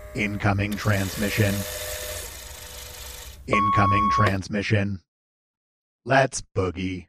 Incoming transmission. Incoming transmission. Let's boogie.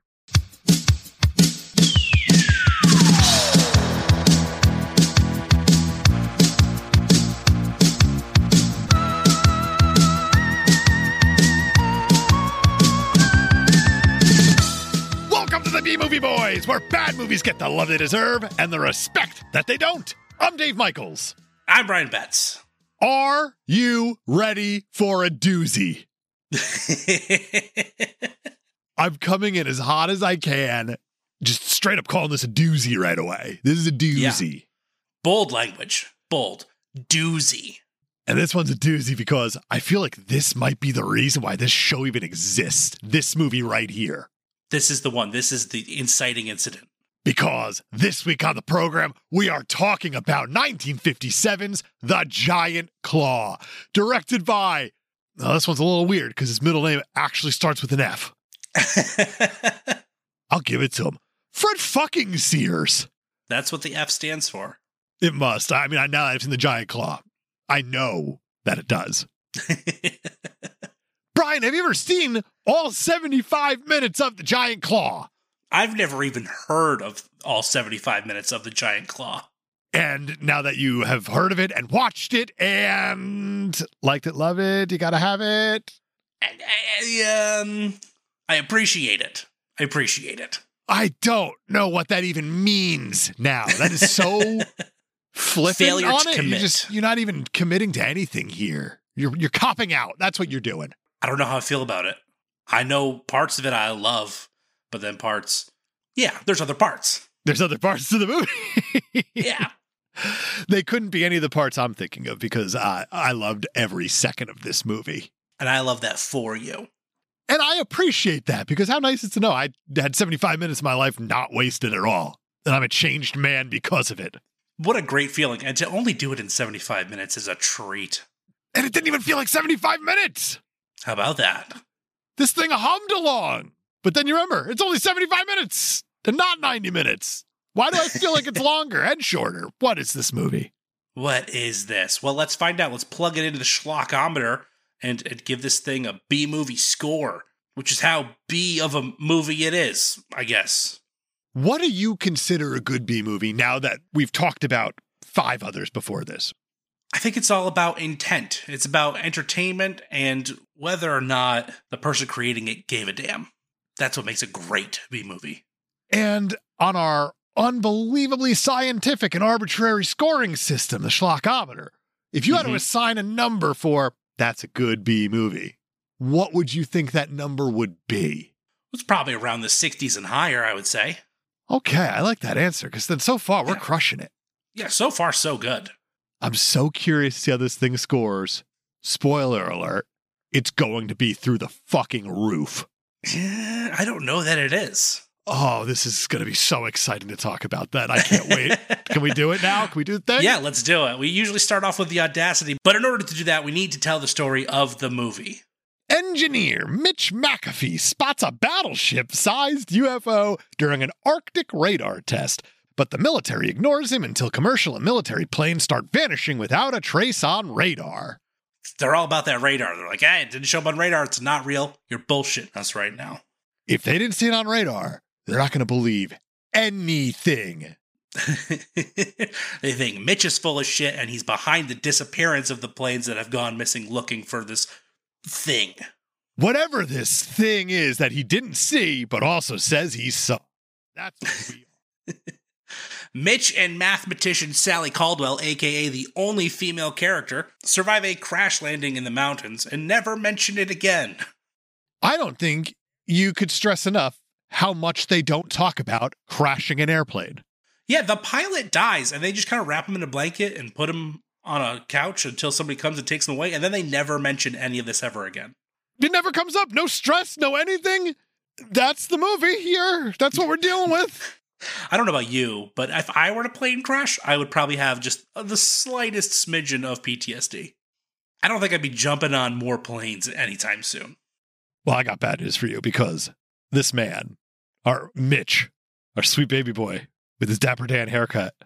Welcome to the B-Movie Boys, where bad movies get the love they deserve and the respect that they don't. I'm Dave Michaels. I'm Brian Betts. Are you ready for a doozy? I'm coming in as hot as I can. Just straight up calling this a doozy right away. This is a doozy. Yeah. Bold language. Bold. Doozy. And this one's a doozy because I feel like this might be the reason why this show even exists. This movie right here. This is the one. This is the inciting incident. Because this week on the program, we are talking about 1957's The Giant Claw, directed by, this one's a little weird because his middle name actually starts with an F. I'll give it to him. Fred fucking Sears. That's what the F stands for. It must. I mean, now that I've seen The Giant Claw, I know that it does. Brian, have you ever seen all 75 minutes of The Giant Claw? I've never even heard of all 75 minutes of The Giant Claw. And now that you have heard of it and watched it and liked it, love it, you gotta have it. I appreciate it. I don't know what that even means now. That is so flippant Failure on to it. commit. You're not even committing to anything here. You're copping out. That's what you're doing. I don't know how I feel about it. I know parts of it I love, but then parts, there's other parts. There's other parts to the movie. Yeah. They couldn't be any of the parts I'm thinking of because I loved every second of this movie. And I love that for you. And I appreciate that because how nice is to know I had 75 minutes of my life not wasted at all. And I'm a changed man because of it. What a great feeling. And to only do it in 75 minutes is a treat. And it didn't even feel like 75 minutes. How about that? This thing hummed along. But then you remember, it's only 75 minutes and not 90 minutes. Why do I feel like it's longer and shorter? What is this movie? What is this? Well, let's find out. Let's plug it into the Schlockometer and give this thing a B-movie score, which is how B of a movie it is, I guess. What do you consider a good B-movie now that we've talked about 5 others before this? I think it's all about intent. It's about entertainment and whether or not the person creating it gave a damn. That's what makes a great B-movie. And on our unbelievably scientific and arbitrary scoring system, the Schlockometer, if you had to assign a number for that's a good B-movie, what would you think that number would be? It's probably around the 60s and higher, I would say. Okay, I like that answer because then so far we're crushing it. Yeah, so far so good. I'm so curious to see how this thing scores. Spoiler alert, it's going to be through the fucking roof. I don't know that it is. Oh, this is going to be so exciting to talk about that. I can't wait. Can we do it now? Can we do the thing? Yeah, let's do it. We usually start off with the audacity, but in order to do that, we need to tell the story of the movie. Engineer Mitch McAfee spots a battleship-sized UFO during an Arctic radar test, but the military ignores him until commercial and military planes start vanishing without a trace on radar. They're all about that radar. They're like, hey, it didn't show up on radar. It's not real. You're bullshitting us right now. If they didn't see it on radar, they're not going to believe anything. They think Mitch is full of shit and he's behind the disappearance of the planes that have gone missing looking for this thing. Whatever this thing is that he didn't see, but also says he saw. That's what we are. Mitch and mathematician Sally Caldwell, a.k.a. the only female character, survive a crash landing in the mountains and never mention it again. I don't think you could stress enough how much they don't talk about crashing an airplane. Yeah, the pilot dies, and they just kind of wrap him in a blanket and put him on a couch until somebody comes and takes him away, and then they never mention any of this ever again. It never comes up. No stress, no anything. That's the movie here. That's what we're dealing with. I don't know about you, but if I were to plane crash, I would probably have just the slightest smidgen of PTSD. I don't think I'd be jumping on more planes anytime soon. Well, I got bad news for you because this man, our Mitch, our sweet baby boy with his Dapper Dan haircut,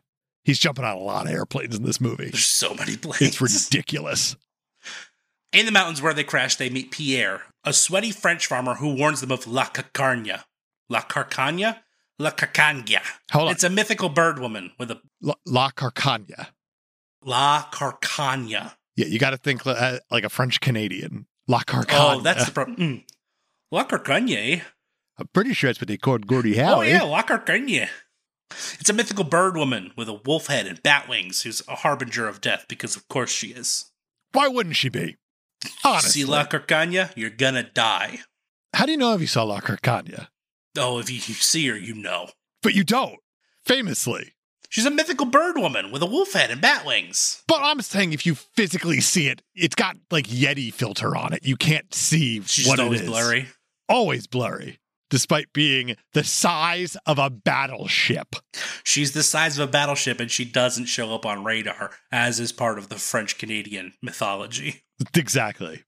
He's jumping on a lot of airplanes in this movie. There's so many planes. It's ridiculous. In the mountains where they crash, they meet Pierre, a sweaty French farmer who warns them of La Carcagne. La Carcagne? La Carcagne. Hold on. It's a mythical bird woman with a... La Carcagne. La Carcagne. Yeah, you got to think like a French Canadian. La Carcagne. Oh, that's the problem. La Carcagne. I'm pretty sure that's what they called Gordie Howe. Oh, yeah, La Carcagne. It's a mythical bird woman with a wolf head and bat wings who's a harbinger of death because, of course, she is. Why wouldn't she be? Honestly. See La Carcagne, you're gonna die. How do you know if you saw La Carcagne? Oh, if you see her, you know. But you don't. Famously. She's a mythical bird woman with a wolf head and bat wings. But I'm saying if you physically see it, it's got like Yeti filter on it. You can't see She's what it always is. blurry. Always blurry. Despite being the size of a battleship. She's the size of a battleship and she doesn't show up on radar, as is part of the French-Canadian mythology. Exactly.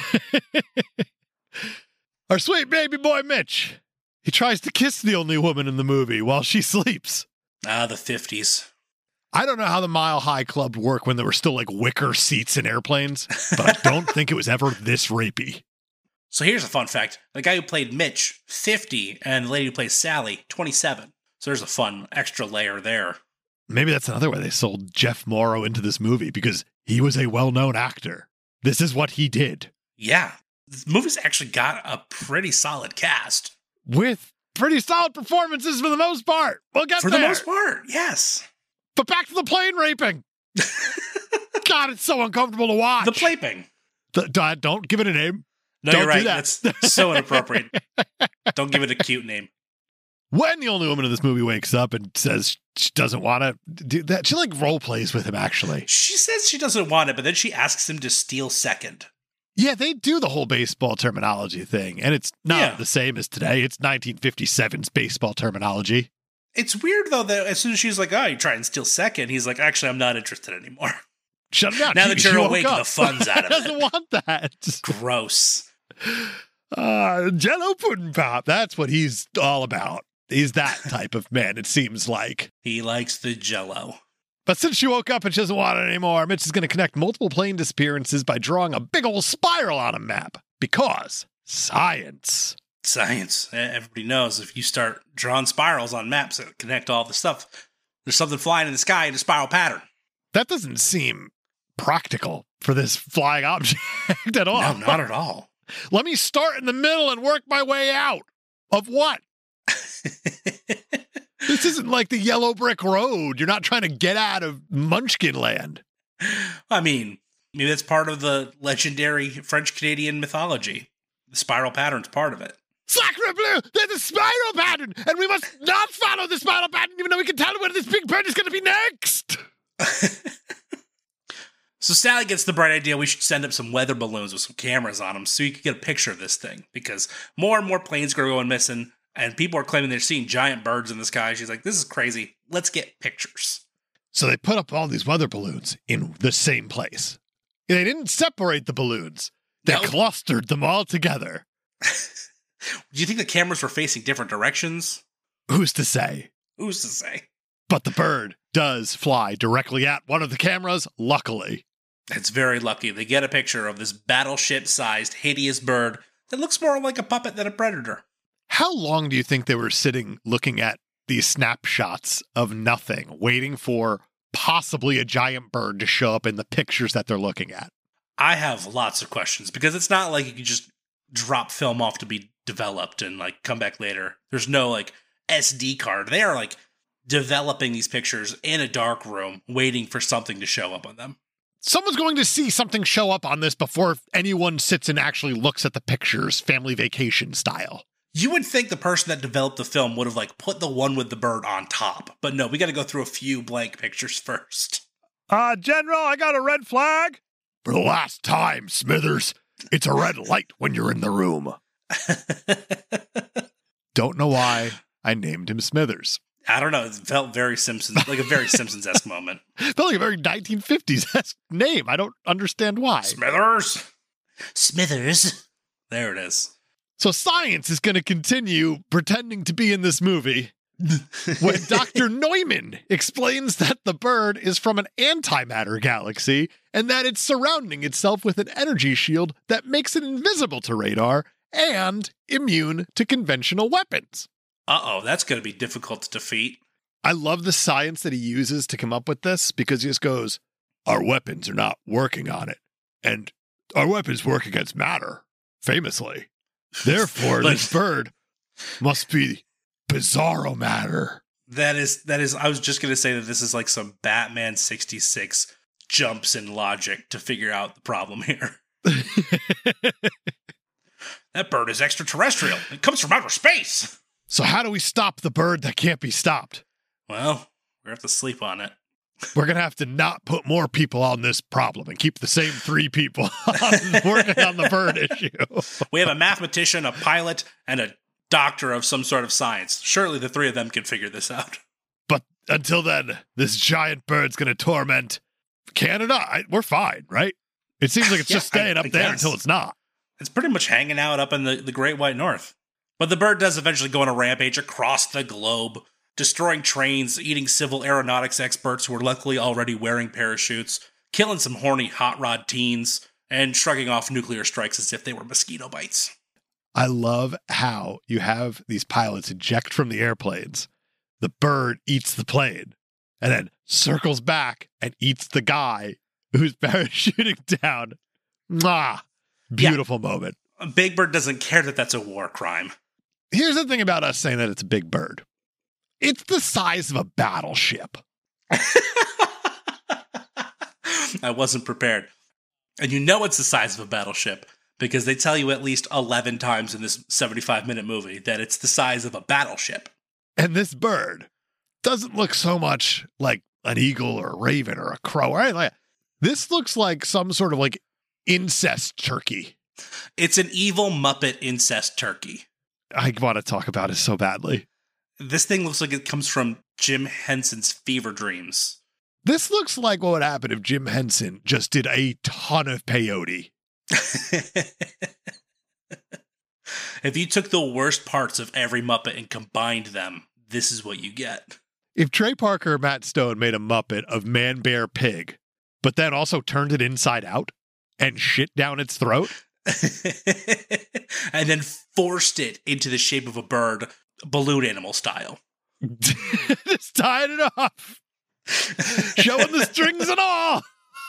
Our sweet baby boy Mitch. He tries to kiss the only woman in the movie while she sleeps. Ah, the 50s. I don't know how the Mile High Club worked when there were still like wicker seats in airplanes, but I don't think it was ever this rapey. So here's a fun fact. The guy who played Mitch, 50, and the lady who plays Sally, 27. So there's a fun extra layer there. Maybe that's another way they sold Jeff Morrow into this movie, because he was a well-known actor. This is what he did. Yeah. This movie's actually got a pretty solid cast. With pretty solid performances for the most part. We'll get For there. the most part, yes. But back to the plane raping. God, it's so uncomfortable to watch. The Playping. Don't give it a name. No, Don't you're right. do that. That's so inappropriate. Don't give it a cute name. When the only woman in this movie wakes up and says she doesn't want to do that, she like role plays with him, actually. She says she doesn't want it, but then she asks him to steal second. Yeah, they do the whole baseball terminology thing, and it's not the same as today. It's 1957's baseball terminology. It's weird, though, that as soon as she's like, oh, you try and steal second, he's like, actually, I'm not interested anymore. Shut him down. Now that you're awake, up. the fun's out of it. Doesn't want that. Gross. Jello pudding pop. That's what he's all about. He's that type of man, it seems like. He likes the Jello. But since she woke up and she doesn't want it anymore, Mitch is going to connect multiple plane disappearances by drawing a big old spiral on a map. Because science. Science. Everybody knows if you start drawing spirals on maps that connect all the stuff, there's something flying in the sky in a spiral pattern. That doesn't seem practical for this flying object at all. No, not at all. Let me start in the middle and work my way out. Of what? This isn't like the yellow brick road. You're not trying to get out of Munchkin land. I mean, maybe that's part of the legendary French-Canadian mythology. The spiral pattern's part of it. Sacre bleu! There's a spiral pattern! And we must not follow the spiral pattern, even though we can tell where this big bird is going to be next! So Sally gets the bright idea we should send up some weather balloons with some cameras on them so you can get a picture of this thing. Because more and more planes are going missing, and people are claiming they're seeing giant birds in the sky. She's like, this is crazy. Let's get pictures. So they put up all these weather balloons in the same place. They didn't separate the balloons. They clustered them all together. Do you think the cameras were facing different directions? Who's to say? Who's to say? But the bird does fly directly at one of the cameras, luckily. It's very lucky. They get a picture of this battleship-sized, hideous bird that looks more like a puppet than a predator. How long do you think they were sitting looking at these snapshots of nothing, waiting for possibly a giant bird to show up in the pictures that they're looking at? I have lots of questions, because it's not like you can just drop film off to be developed and like come back later. There's no like SD card. They are like developing these pictures in a dark room, waiting for something to show up on them. Someone's going to see something show up on this before anyone sits and actually looks at the pictures, family vacation style. You would think the person that developed the film would have like put the one with the bird on top. But no, we got to go through a few blank pictures first. General, I got a red flag. For the last time, Smithers, it's a red light when you're in the room. Don't know why I named him Smithers. I don't know. It felt very Simpsons, like a very Simpsons-esque moment. It felt like a very 1950s-esque name. I don't understand why. Smithers. Smithers. There it is. So science is going to continue pretending to be in this movie when Dr. Neumann explains that the bird is from an antimatter galaxy and that it's surrounding itself with an energy shield that makes it invisible to radar and immune to conventional weapons. Uh-oh, that's going to be difficult to defeat. I love the science that he uses to come up with this because he just goes, our weapons are not working on it. And our weapons work against matter, famously. Therefore, this bird must be bizarro matter. That is, I was just going to say that this is like some Batman 66 jumps in logic to figure out the problem here. That bird is extraterrestrial. It comes from outer space. So how do we stop the bird that can't be stopped? Well, we're going to have to sleep on it. We're going to have to not put more people on this problem and keep the same 3 people working on the bird issue. We have a mathematician, a pilot, and a doctor of some sort of science. Surely the 3 of them can figure this out. But until then, this giant bird's going to torment Canada. We're fine, right? It seems like it's just staying up there until it's not. It's pretty much hanging out up in the Great White North. But the bird does eventually go on a rampage across the globe, destroying trains, eating civil aeronautics experts who were luckily already wearing parachutes, killing some horny hot rod teens, and shrugging off nuclear strikes as if they were mosquito bites. I love how you have these pilots eject from the airplanes. The bird eats the plane and then circles back and eats the guy who's parachuting down. Mwah! Beautiful moment. Big Bird doesn't care that that's a war crime. Here's the thing about us saying that it's a big bird. It's the size of a battleship. I wasn't prepared. And you know it's the size of a battleship because they tell you at least 11 times in this 75-minute movie that it's the size of a battleship. And this bird doesn't look so much like an eagle or a raven or a crow or anything like that. This looks like some sort of like incest turkey. It's an evil Muppet incest turkey. I want to talk about it so badly. This thing looks like it comes from Jim Henson's fever dreams. This looks like what would happen if Jim Henson just did a ton of peyote. If you took the worst parts of every Muppet and combined them, this is what you get. If Trey Parker or Matt Stone made a Muppet of Man, Bear, Pig, but then also turned it inside out and shit down its throat, and then forced it into the shape of a bird, balloon animal style. just tied it off. Showing the strings and all.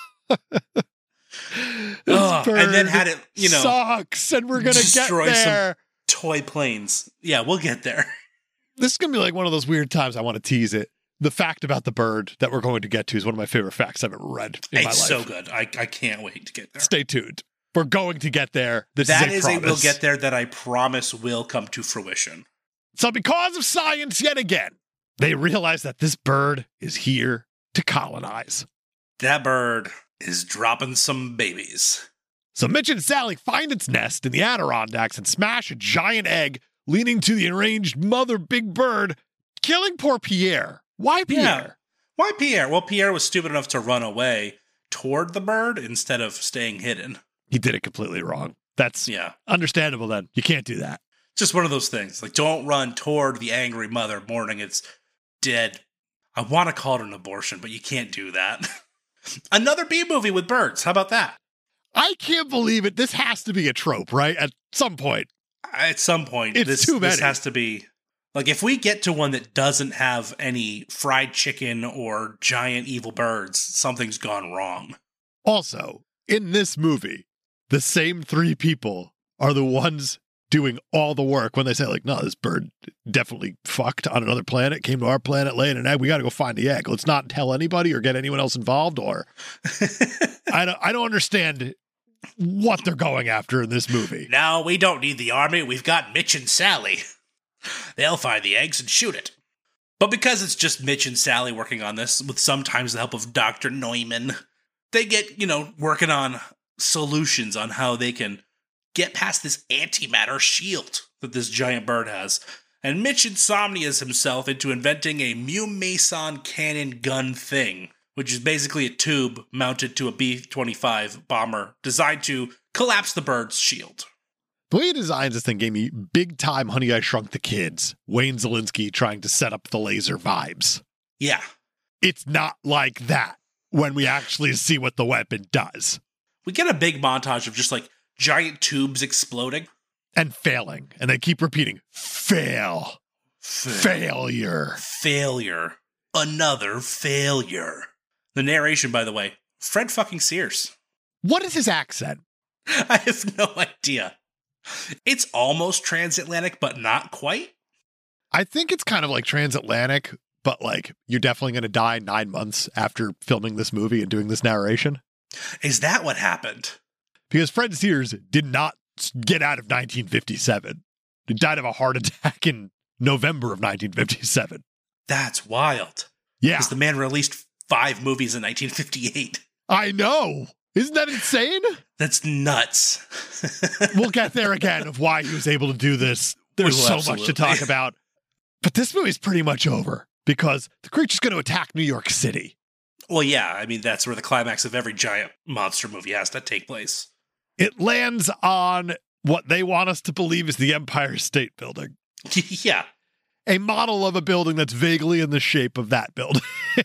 And then had it, sucks, and we're going to get there. Some toy planes. Yeah, we'll get there. This is going to be like one of those weird times I want to tease it. The fact about the bird that we're going to get to is one of my favorite facts I've ever read in my life. It's so good. I can't wait to get there. Stay tuned. We're going to get there. That is a we'll get there that I promise will come to fruition. So because of science yet again, they realize that this bird is here to colonize. That bird is dropping some babies. So Mitch and Sally find its nest in the Adirondacks and smash a giant egg, leading to the enraged mother Big Bird, killing poor Pierre. Why Pierre? Yeah. Why Pierre? Well, Pierre was stupid enough to run away toward the bird instead of staying hidden. He did it completely wrong. That's understandable then. You can't do that. Just one of those things. Like, don't run toward the angry mother mourning its dead. I want to call it an abortion, but you can't do that. Another B movie with birds. How about that? I can't believe it. This has to be a trope, right? At some point. It's too many. This has to be. Like, if we get to one that doesn't have any fried chicken or giant evil birds, something's gone wrong. Also, in this movie, the same 3 people are the ones doing all the work when they say, like, no, this bird definitely fucked on another planet, came to our planet, laying an egg. We got to go find the egg. Let's not tell anybody or get anyone else involved. Or I don't understand what they're going after in this movie. No, we don't need the army. We've got Mitch and Sally. They'll find the eggs and shoot it. But because it's just Mitch and Sally working on this, with sometimes the help of Dr. Neumann, they get, working on solutions on how they can get past this antimatter shield that this giant bird has. And Mitch insomnias himself into inventing a Mew Mason cannon gun thing, which is basically a tube mounted to a B-25 bomber designed to collapse the bird's shield. The way he designs this thing gave me big time Honey, I Shrunk the Kids, Wayne Zielinski trying to set up the laser vibes. Yeah. It's not like that when we actually see what the weapon does. We get a big montage of just like giant tubes exploding. And failing. And they keep repeating, fail. Failure. Failure. Another failure. The narration, by the way, Fred fucking Sears. What is his accent? I have no idea. It's almost transatlantic, but not quite. I think it's kind of like transatlantic, but like you're definitely going to die 9 months after filming this movie and doing this narration. Is that what happened? Because Fred Sears did not get out of 1957. He died of a heart attack in November of 1957. That's wild. Yeah. Because the man released 5 movies in 1958. I know. Isn't that insane? That's nuts. We'll get there again of why he was able to do this. There's so much to talk about. But this movie's pretty much over because the creature's going to attack New York City. Well, yeah. I mean, that's where the climax of every giant monster movie has to take place. It lands on what they want us to believe is the Empire State Building. Yeah. A model of a building that's vaguely in the shape of that building.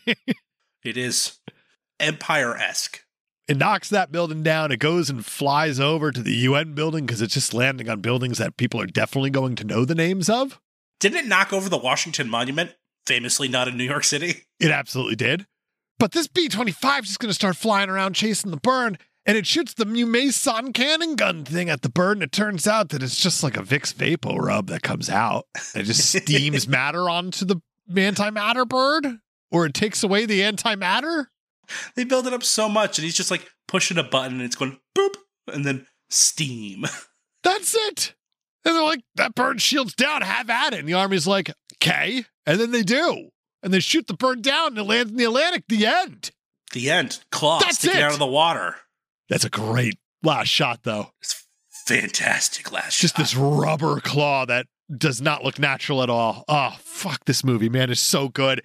It is Empire-esque. It knocks that building down. It goes and flies over to the UN building because it's just landing on buildings that people are definitely going to know the names of. Didn't it knock over the Washington Monument? Famously not in New York City. It absolutely did. But this B-25 is just going to start flying around chasing the bird, and it shoots the new Mason cannon gun thing at the bird, and it turns out that it's just like a Vicks Vapo Rub that comes out. It just steams matter onto the antimatter bird, or it takes away the antimatter. They build it up so much, and he's just like pushing a button, and it's going boop, and then steam. That's it. And they're like, that bird shields down, have at it. And the Army's like, okay. And then they do. And they shoot the bird down, and it lands in the Atlantic. The end. The end. Claws sticking out of the water. That's a great last shot, though. It's fantastic last just shot. This rubber claw that does not look natural at all. Oh, fuck this movie, man. It's so good.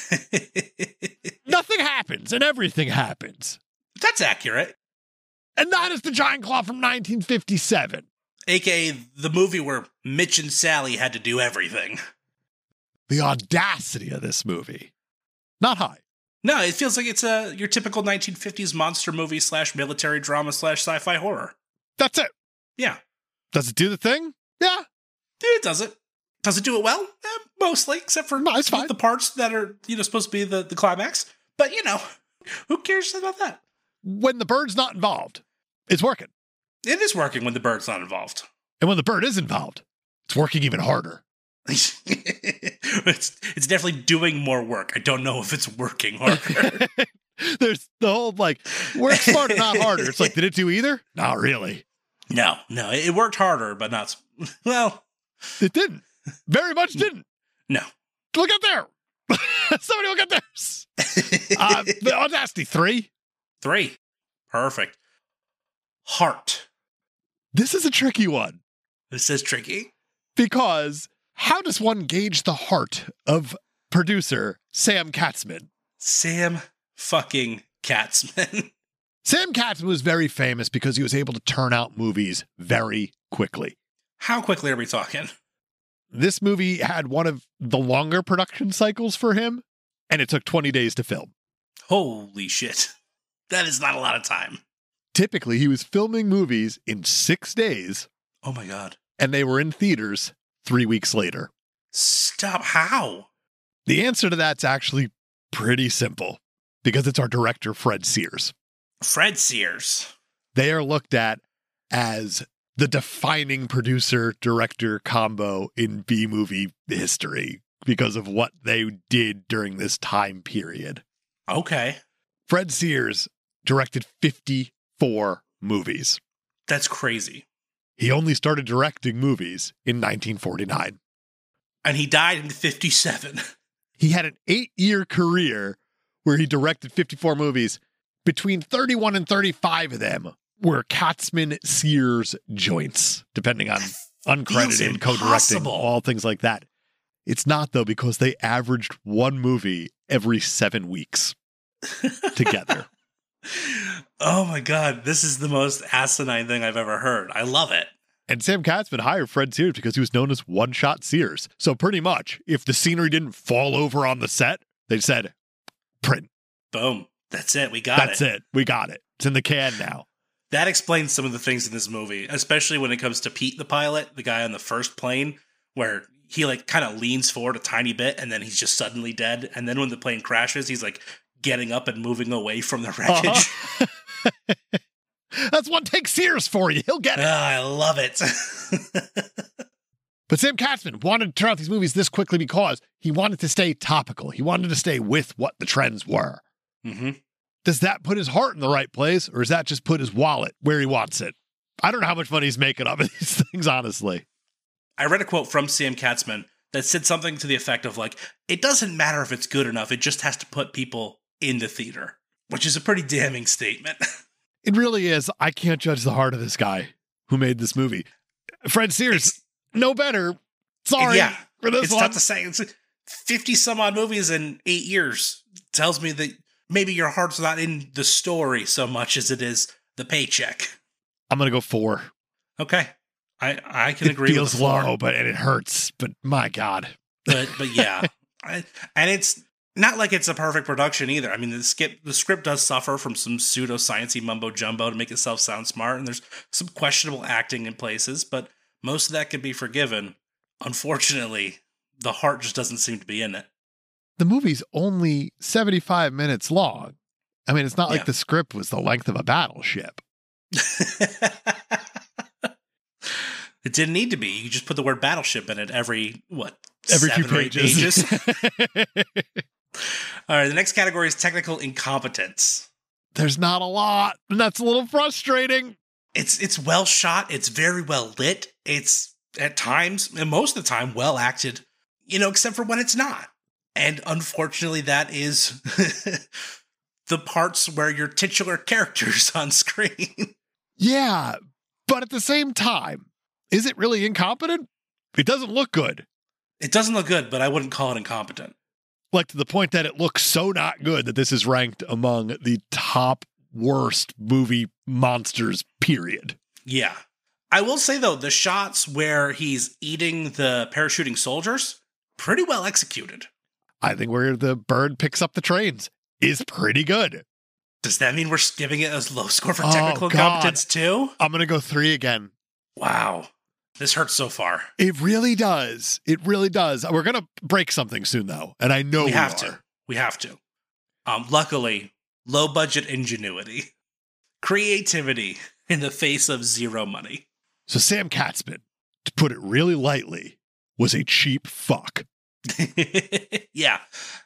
Nothing happens, and everything happens. That's accurate. And that is the Giant Claw from 1957. AKA the movie where Mitch and Sally had to do everything. The audacity of this movie. Not high. No, it feels like it's your typical 1950s monster movie / military drama / sci-fi horror. That's it. Yeah. Does it do the thing? Yeah. It does it. Does it do it well? Mostly, except for the parts that are supposed to be the climax. But, who cares about that? When the bird's not involved, it's working. It is working when the bird's not involved. And when the bird is involved, it's working even harder. It's definitely doing more work. I don't know if it's working harder. There's the whole, work smarter, not harder. It's like, did it do either? Not really. No. It worked harder, but not... Well... It didn't. Very much didn't. No. Look at there. Somebody look at theirs. The Audacity 3. 3. Perfect. Heart. This is a tricky one. This is tricky. Because how does one gauge the heart of producer Sam Katzman? Sam fucking Katzman. Sam Katzman was very famous because he was able to turn out movies very quickly. How quickly are we talking? This movie had one of the longer production cycles for him, and it took 20 days to film. Holy shit. That is not a lot of time. Typically, he was filming movies in 6 days. Oh my God. And they were in theaters 3 weeks later. Stop. How? The answer to that's actually pretty simple, because it's our director, Fred Sears. Fred Sears. They are looked at as the defining producer-director combo in B-movie history because of what they did during this time period. Okay. Fred Sears directed 54 movies. That's crazy. He only started directing movies in 1949. And he died in 57. He had an 8-year career where he directed 54 movies. Between 31 and 35 of them were Katzman-Sears joints, depending on uncredited, co-directing, all things like that. It's not, though, because they averaged one movie every 7 weeks together. Oh my God, this is the most asinine thing I've ever heard. I love it. And Sam Katzman hired Fred Sears because he was known as one-shot Sears. So pretty much, if the scenery didn't fall over on the set, they said, print. Boom. That's it. We got it. That's it. We got it. It's in the can now. That explains some of the things in this movie, especially when it comes to Pete the pilot, the guy on the first plane, where he like kind of leans forward a tiny bit and then he's just suddenly dead. And then when the plane crashes, he's like getting up and moving away from the wreckage. That's one take Sears for you. He'll get it. I love it. But Sam Katzman wanted to turn out these movies this quickly because he wanted to stay topical. He wanted to stay with what the trends were. Mm-hmm. Does that put his heart in the right place, or does that just put his wallet where he wants it? I don't know how much money he's making off of these things, honestly. I read a quote from Sam Katzman that said something to the effect of like, it doesn't matter if it's good enough. It just has to put people in the theater, which is a pretty damning statement. It really is. I can't judge the heart of this guy who made this movie. Fred Sears, no better. Sorry for this it's one. Tough to say. It's 50 some odd movies in 8 years. Tells me that maybe your heart's not in the story so much as it is the paycheck. I'm going to go 4. Okay. I can agree with the 4. It feels low, but it hurts. But my God. But yeah. And it's not like it's a perfect production either. I mean, the script does suffer from some pseudo-sciencey mumbo-jumbo to make itself sound smart, and there's some questionable acting in places, but most of that could be forgiven. Unfortunately, the heart just doesn't seem to be in it. The movie's only 75 minutes long. I mean, it's not like the script was the length of a battleship. It didn't need to be. You just put the word battleship in it every few pages. All right, the next category is technical incompetence. There's not a lot, and that's a little frustrating. It's well shot. It's very well lit. It's at times, and most of the time, well acted, except for when it's not. And unfortunately, that is the parts where your titular character's on screen. Yeah, but at the same time, is it really incompetent? It doesn't look good. It doesn't look good, but I wouldn't call it incompetent. Like, to the point that it looks so not good that this is ranked among the top worst movie monsters, period. Yeah. I will say, though, the shots where he's eating the parachuting soldiers, pretty well executed. I think where the bird picks up the trains is pretty good. Does that mean we're giving it a low score for technical incompetence, too? I'm going to go 3 again. Wow. This hurts so far. It really does. It really does. We're going to break something soon, though, and I know we have to. We have to. Luckily, low budget ingenuity, creativity in the face of zero money. So Sam Katzman, to put it really lightly, was a cheap fuck. Yeah.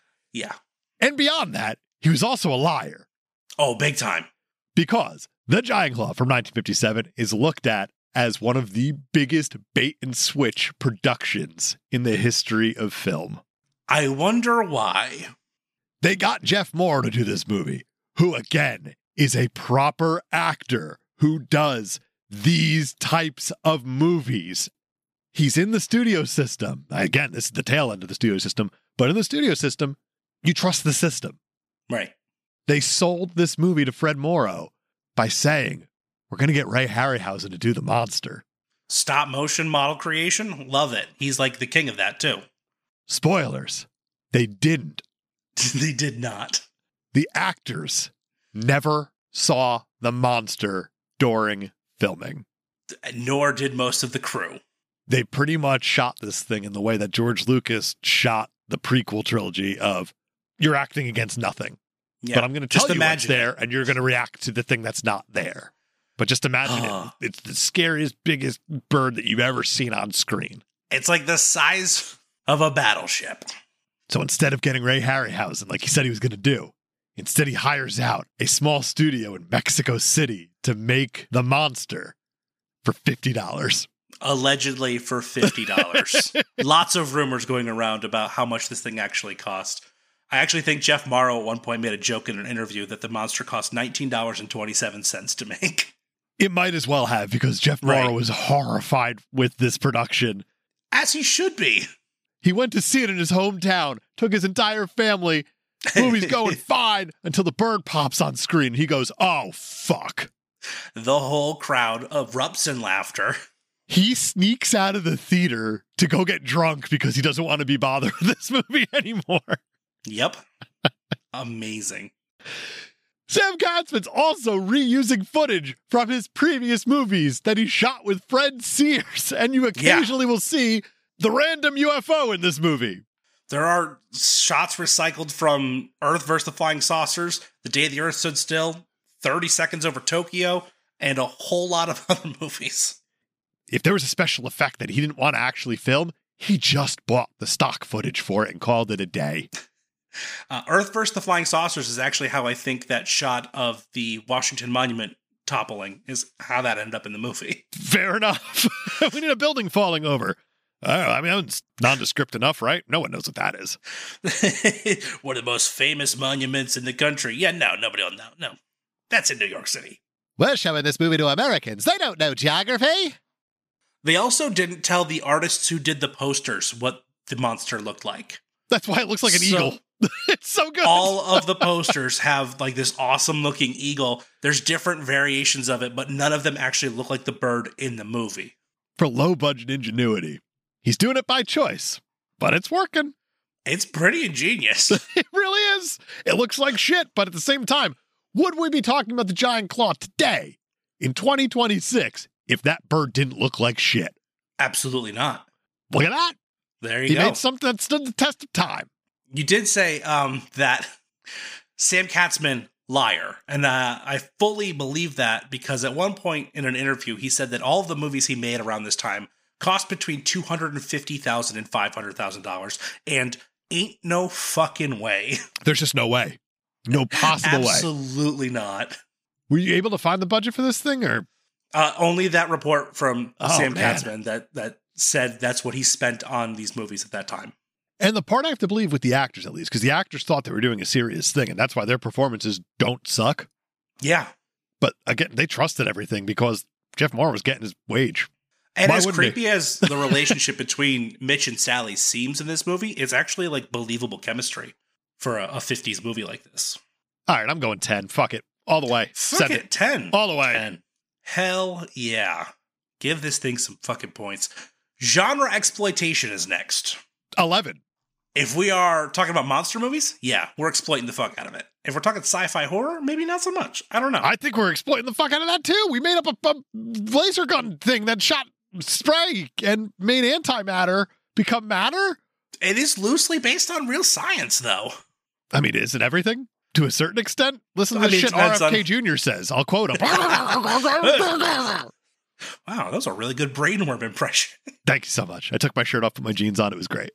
And beyond that, he was also a liar. Oh, big time. Because The Giant Claw from 1957 is looked at as one of the biggest bait and switch productions in the history of film. I wonder why. They got Jeff Moore to do this movie, who, again, is a proper actor who does these types of movies. He's in the studio system. Again, this is the tail end of the studio system, but in the studio system, you trust the system. Right. They sold this movie to Fred Morrow by saying, we're going to get Ray Harryhausen to do the monster. Stop motion model creation? Love it. He's like the king of that, too. Spoilers. They didn't. They did not. The actors never saw the monster during filming. Nor did most of the crew. They pretty much shot this thing in the way that George Lucas shot the prequel trilogy of, you're acting against nothing. Yeah, but I'm going to tell you what's there, and you're going to react to the thing that's not there. But just imagine it. It's the scariest, biggest bird that you've ever seen on screen. It's like the size of a battleship. So instead of getting Ray Harryhausen, like he said he was going to do, instead he hires out a small studio in Mexico City to make the monster for $50. Allegedly for $50. Lots of rumors going around about how much this thing actually cost. I actually think Jeff Morrow at one point made a joke in an interview that the monster cost $19.27 to make. It might as well have, because Jeff Morrow was horrified with this production. As he should be. He went to see it in his hometown, took his entire family. Movie's going fine until the bird pops on screen. He goes, oh, fuck. The whole crowd erupts in laughter. He sneaks out of the theater to go get drunk because he doesn't want to be bothered with this movie anymore. Yep. Amazing. Sam Katzman's also reusing footage from his previous movies that he shot with Fred Sears, and you occasionally will see the random UFO in this movie. There are shots recycled from Earth vs. the Flying Saucers, The Day the Earth Stood Still, 30 Seconds Over Tokyo, and a whole lot of other movies. If there was a special effect that he didn't want to actually film, he just bought the stock footage for it and called it a day. Earth vs. the Flying Saucers is actually how I think that shot of the Washington Monument toppling is how that ended up in the movie. Fair enough. We need a building falling over. I mean, it's nondescript enough, right? No one knows what that is. One of the most famous monuments in the country. Yeah, no, nobody will know. No, that's in New York City. We're showing this movie to Americans. They don't know geography. They also didn't tell the artists who did the posters what the monster looked like. That's why it looks like an eagle. It's so good. All of the posters have like this awesome looking eagle. There's different variations of it, but none of them actually look like the bird in the movie. For low budget ingenuity. He's doing it by choice, but it's working. It's pretty ingenious. It really is. It looks like shit, but at the same time, would we be talking about the giant claw today in 2026 if that bird didn't look like shit? Absolutely not. Look at that. There you go. He made something that stood the test of time. You did say that Sam Katzman, liar. And I fully believe that because at one point in an interview, he said that all of the movies he made around this time cost between $250,000 and $500,000. And ain't no fucking way. There's just no way. No possible way. Absolutely not. Were you able to find the budget for this thing, or? Only that report from Sam man. Katzman that said that's what he spent on these movies at that time. And the part I have to believe with the actors, at least, because the actors thought they were doing a serious thing, and that's why their performances don't suck. Yeah. But again, they trusted everything because Jeff Moore was getting his wage. And Why as wouldn't creepy as the relationship between Mitch and Sally seems in this movie, it's actually like believable chemistry for a 50s movie like this. All right, I'm going 10. Fuck it. All the way. Fuck Send it, 10. All the way. 10. Hell yeah. Give this thing some fucking points. Genre exploitation is next. 11. If we are talking about monster movies, yeah, we're exploiting the fuck out of it. If we're talking sci-fi horror, maybe not so much. I don't know. I think we're exploiting the fuck out of that too. We made up a laser gun thing that shot spray and made antimatter become matter. It is loosely based on real science, though. I mean, is it everything? To a certain extent? Listen to the shit RFK Jr. says. I'll quote him. Wow, that was a really good brainworm impression. Thank you so much. I took my shirt off, put my jeans on. It was great.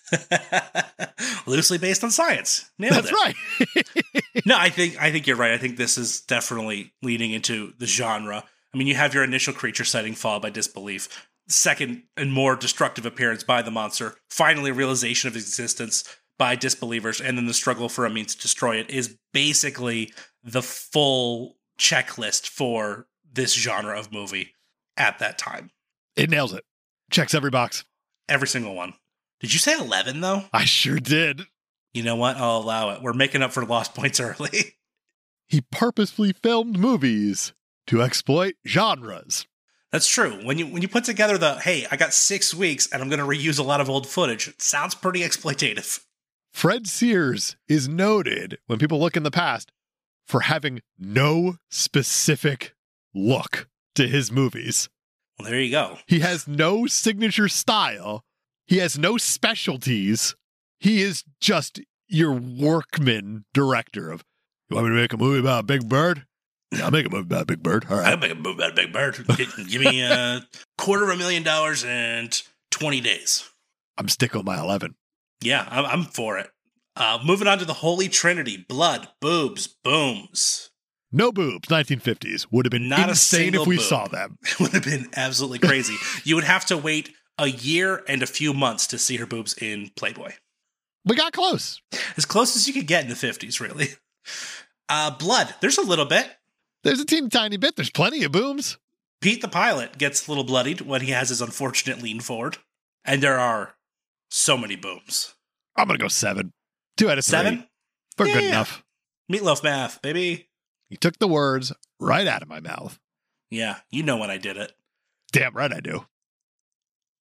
Loosely based on science. Nailed That's it. right. No, I think you're right. I think this is definitely leading into the genre. I mean, you have your initial creature sighting followed by disbelief. Second and more destructive appearance by the monster. Finally, realization of existence by disbelievers. And then the struggle for a means to destroy it is basically the full checklist for this genre of movie at that time. It nails it. Checks every box. Every single one. Did you say 11, though? I sure did. You know what? I'll allow it. We're making up for lost points early. He purposefully filmed movies to exploit genres. That's true. When you put together hey, I got 6 weeks and I'm going to reuse a lot of old footage, it sounds pretty exploitative. Fred Sears is noted, when people look in the past, for having no specific look to his movies. Well, there you go. He has no signature style. He has no specialties. He is just your workman director of, you want me to make a movie about a big bird? Yeah, I'll make a movie about a big bird. All right. I'll make a movie about a big bird. Give me $250,000 and 20 days. I'm sticking with my 11. Yeah, I'm for it. Moving on to the Holy Trinity. Blood, boobs, booms. No boobs, 1950s. Would have been Not insane if we saw them. It would have been absolutely crazy. You would have to wait a year and a few months to see her boobs in Playboy. We got close. As close as you could get in the 50s, really. Blood, there's a little bit. There's a teeny tiny bit. There's plenty of boobs. Pete the pilot gets a little bloodied when he has his unfortunate lean forward. And there are so many booms. I'm going to go 7. 2 out of 3. 7? We're good enough. Meatloaf math, baby. You took the words right out of my mouth. Yeah, you know when I did it. Damn right I do.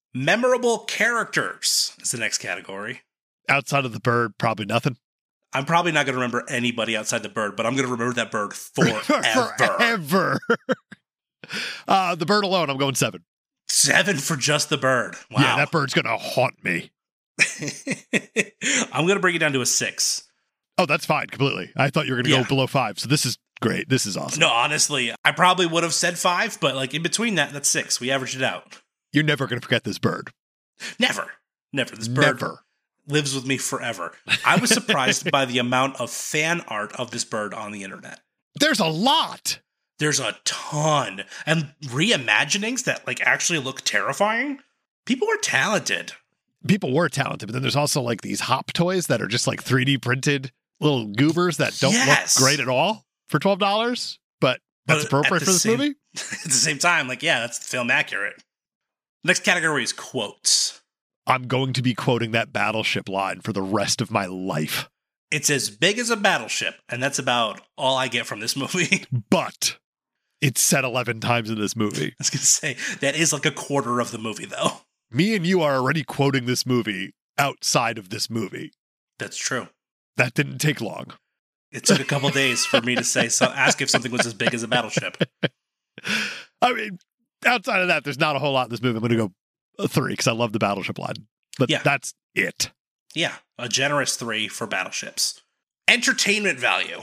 Memorable characters is the next category. Outside of the bird, probably nothing. I'm probably not going to remember anybody outside the bird, but I'm going to remember that bird forever. Forever. The bird alone, I'm going 7. 7 for just the bird. Wow. Yeah, that bird's going to haunt me. I'm going to bring it down to a 6. Oh, that's fine, completely. I thought you were going to go below 5, so this is great. This is awesome. No, honestly, I probably would have said 5, but like in between that, that's 6. We averaged it out. You're never going to forget this bird. Never. This bird lives with me forever. I was surprised by the amount of fan art of this bird on the internet. There's a lot. There's a ton. And reimaginings that like actually look terrifying. People were talented. People were talented, but then there's also like these hop toys that are just like 3D printed little goobers that don't look great at all for $12, but that's appropriate for this movie. At the same time, like, yeah, that's film accurate. Next category is quotes. I'm going to be quoting that battleship line for the rest of my life. It's as big as a battleship, and that's about all I get from this movie. But it's said 11 times in this movie. I was going to say, that is like a quarter of the movie, though. Me and you are already quoting this movie outside of this movie. That's true. That didn't take long. It took a couple days for me to ask if something was as big as a battleship. I mean, outside of that, there's not a whole lot in this movie. I'm going to go a 3 because I love the battleship line. But that's it. Yeah, a generous 3 for battleships. Entertainment value.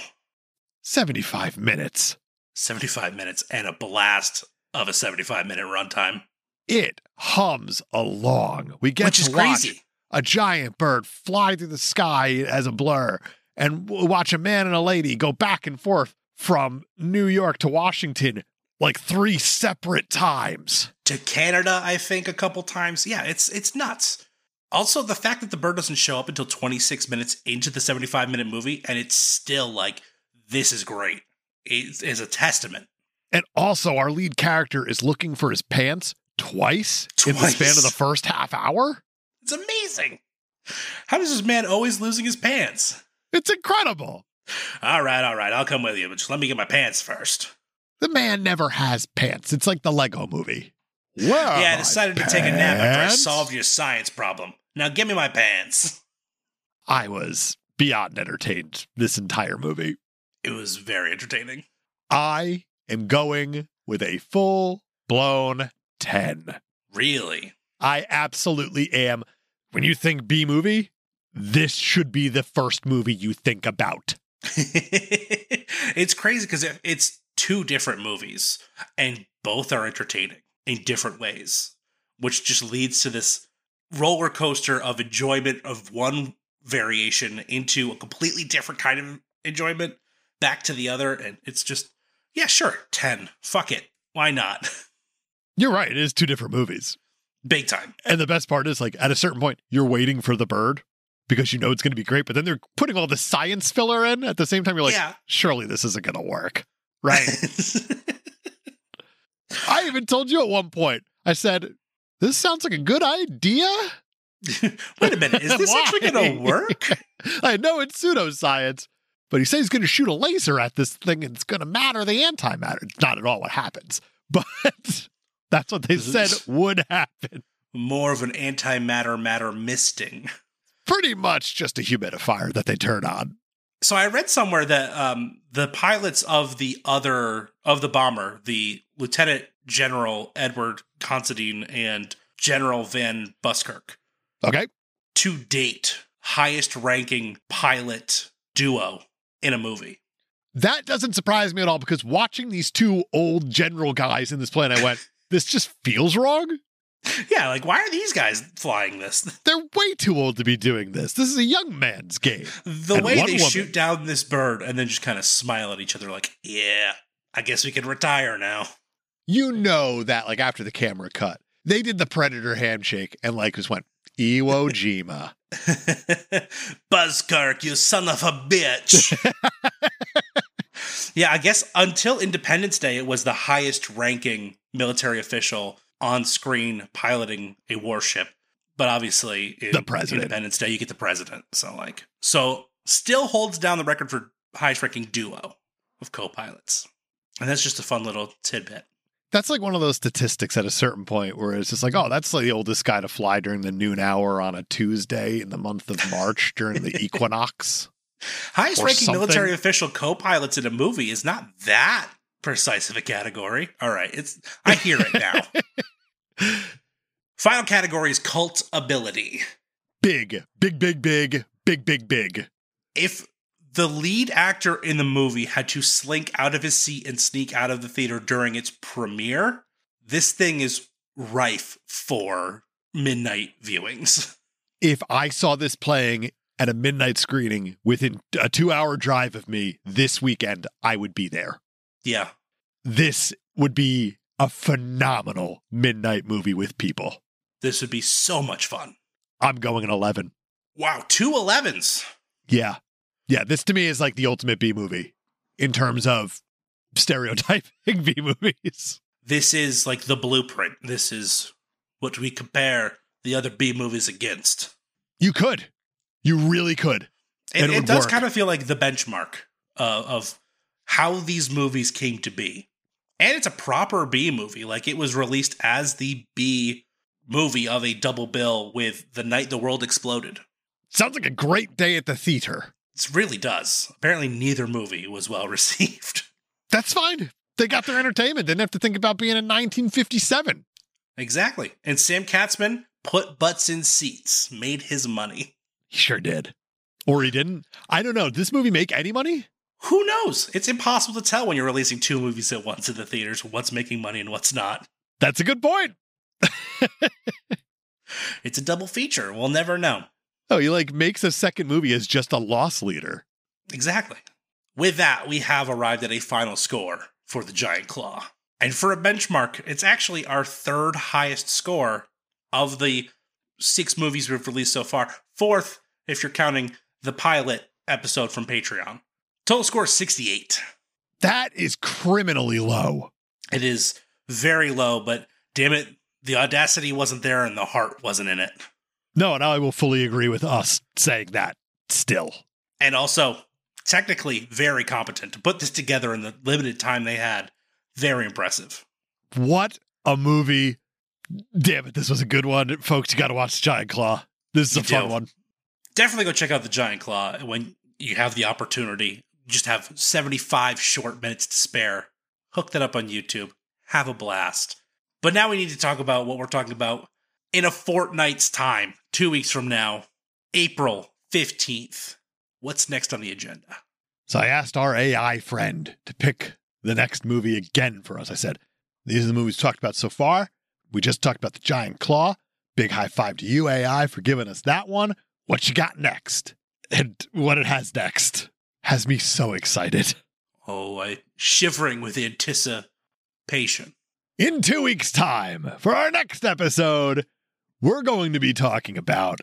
75 minutes. 75 minutes and a blast of a 75-minute runtime. It hums along. We get Which is crazy. A giant bird fly through the sky as a blur and watch a man and a lady go back and forth from New York to Washington like 3 separate times. To Canada, I think, a couple times. Yeah, it's nuts. Also, the fact that the bird doesn't show up until 26 minutes into the 75-minute movie, and it's still like, this is great, is a testament. And also, our lead character is looking for his pants twice in the span of the first half hour. It's amazing. How is this man always losing his pants? It's incredible. All right. I'll come with you, but just let me get my pants first. The man never has pants. It's like the Lego movie. Yeah, I decided to take a nap after I solved your science problem. Now give me my pants. I was beyond entertained this entire movie. It was very entertaining. I am going with a full-blown 10. Really? I absolutely am. When you think B-movie, this should be the first movie you think about. It's crazy because it's 2 different movies, and both are entertaining in different ways, which just leads to this roller coaster of enjoyment of one variation into a completely different kind of enjoyment, back to the other, and it's just, yeah, sure, 10. Fuck it. Why not? You're right. It is 2 different movies. Big time. And the best part is, like, at a certain point, you're waiting for the bird because you know it's going to be great, but then they're putting all the science filler in at the same time. You're like, surely this isn't going to work. Right? I even told you at one point, I said, this sounds like a good idea. Wait a minute. Is this actually going to work? I know it's pseudoscience, but he says he's going to shoot a laser at this thing and it's going to matter the antimatter. It's not at all what happens, but that's what they said would happen. More of an antimatter matter misting. Pretty much just a humidifier that they turn on. So I read somewhere that the pilots of the bomber, the Lieutenant General Edward Considine and General Van Buskirk, okay, to date, highest ranking pilot duo in a movie. That doesn't surprise me at all because watching these 2 old general guys in this plane, I went, this just feels wrong. Yeah, like, why are these guys flying this? They're way too old to be doing this. This is a young man's game. The way they shoot down this bird and then just kind of smile at each other like, yeah, I guess we can retire now. You know that, like, after the camera cut, they did the Predator handshake and, like, just went, Iwo Jima. Buzzkirk, you son of a bitch. Yeah, I guess until Independence Day, it was the highest ranking military official on screen piloting a warship. But obviously, in the president. Independence Day, you get the president. So still holds down the record for highest ranking duo of co-pilots. And that's just a fun little tidbit. That's like one of those statistics at a certain point where it's just like, oh, that's like the oldest guy to fly during the noon hour on a Tuesday in the month of March during the equinox. Highest ranking military official co-pilots in a movie is not that precise of a category. All right, I hear it now. Final category is cult ability. Big. If the lead actor in the movie had to slink out of his seat and sneak out of the theater during its premiere, this thing is rife for midnight viewings. If I saw this playing at a midnight screening within a 2-hour drive of me this weekend, I would be there. Yeah. This would be a phenomenal midnight movie with people. This would be so much fun. I'm going an 11. Wow, 2 11s. Yeah. Yeah, this to me is like the ultimate B movie in terms of stereotyping B movies. This is like the blueprint. This is what we compare the other B movies against. You could. You really could. It does kind of feel like the benchmark of how these movies came to be. And it's a proper B movie. Like, it was released as the B movie of a double bill with The Night the World Exploded. Sounds like a great day at the theater. It really does. Apparently neither movie was well received. That's fine. They got their entertainment. Didn't have to think about being in 1957. Exactly. And Sam Katzman put butts in seats, made his money. He sure did. Or he didn't. I don't know. Did this movie make any money? Who knows? It's impossible to tell when you're releasing 2 movies at once in the theaters, what's making money and what's not. That's a good point. It's a double feature. We'll never know. Oh, he makes a second movie as just a loss leader. Exactly. With that, we have arrived at a final score for The Giant Claw. And for a benchmark, it's actually our 3rd highest score of the 6 movies we've released so far. 4th, if you're counting the pilot episode from Patreon. Total score is 68. That is criminally low. It is very low, but damn it, the audacity wasn't there and the heart wasn't in it. No, and I will fully agree with us saying that still. And also, technically very competent to put this together in the limited time they had. Very impressive. What a movie. Damn it, this was a good one. Folks, you got to watch Giant Claw. This is a fun one. Definitely go check out The Giant Claw when you have the opportunity. Just have 75 short minutes to spare. Hook that up on YouTube. Have a blast. But now we need to talk about what we're talking about in a fortnight's time, 2 weeks from now, April 15th. What's next on the agenda? So I asked our AI friend to pick the next movie again for us. I said, these are the movies we talked about so far. We just talked about The Giant Claw. Big high five to you, AI, for giving us that one. What you got next? And what it has next has me so excited. Oh, I'm shivering with anticipation. In 2 weeks' time, for our next episode, we're going to be talking about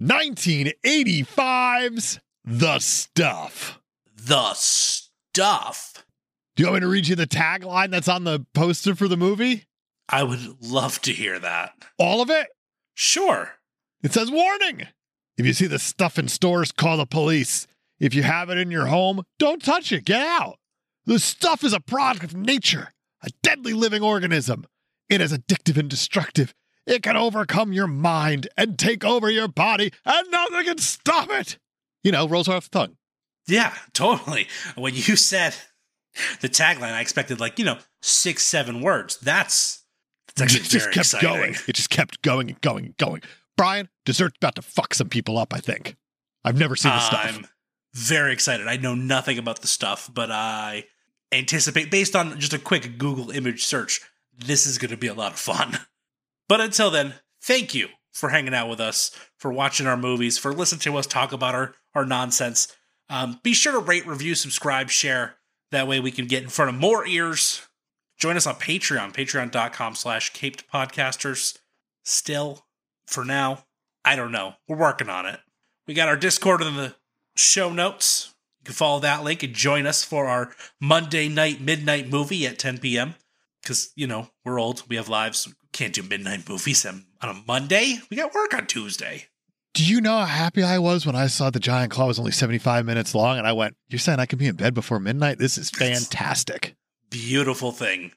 1985's The Stuff. The Stuff? Do you want me to read you the tagline that's on the poster for the movie? I would love to hear that. All of it? Sure. It says, warning! If you see the stuff in stores, call the police. If you have it in your home, don't touch it. Get out. The stuff is a product of nature, a deadly living organism. It is addictive and destructive. It can overcome your mind and take over your body, and nothing can stop it. Rolls off the tongue. Yeah, totally. When you said the tagline, I expected 6-7 words. That's actually very exciting. Going. It just kept going and going and going. Brian, dessert's about to fuck some people up, I think. I've never seen The Stuff. I'm very excited. I know nothing about The Stuff, but I anticipate, based on just a quick Google image search, this is going to be a lot of fun. But until then, thank you for hanging out with us, for watching our movies, for listening to us talk about our nonsense. Be sure to rate, review, subscribe, share. That way we can get in front of more ears. Join us on Patreon, patreon.com/capedpodcasters. Still, for now, I don't know. We're working on it. We got our Discord in the show notes. You can follow that link and join us for our Monday night midnight movie at 10 p.m. Because, we're old. We have lives. We can't do midnight movies on a Monday. We got work on Tuesday. Do you know how happy I was when I saw The Giant Claw was only 75 minutes long? And I went, you're saying I can be in bed before midnight? This is fantastic. Beautiful thing.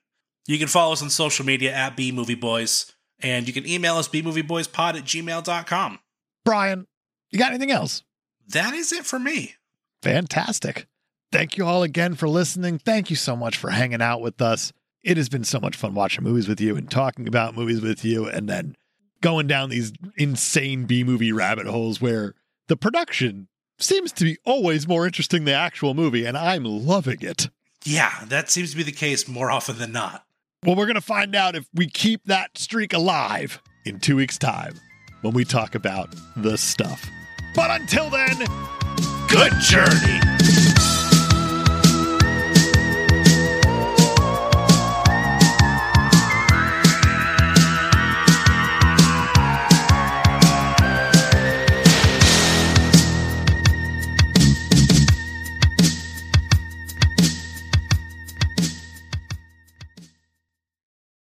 You can follow us on social media at BMovieBoys, and you can email us bmovieboyspod@gmail.com. Brian, you got anything else? That is it for me. Fantastic. Thank you all again for listening. Thank you so much for hanging out with us. It has been so much fun watching movies with you and talking about movies with you, and then going down these insane B-movie rabbit holes where the production seems to be always more interesting than the actual movie, and I'm loving it. Yeah, that seems to be the case more often than not. Well, we're going to find out if we keep that streak alive in 2 weeks' time when we talk about The Stuff. But until then, good journey!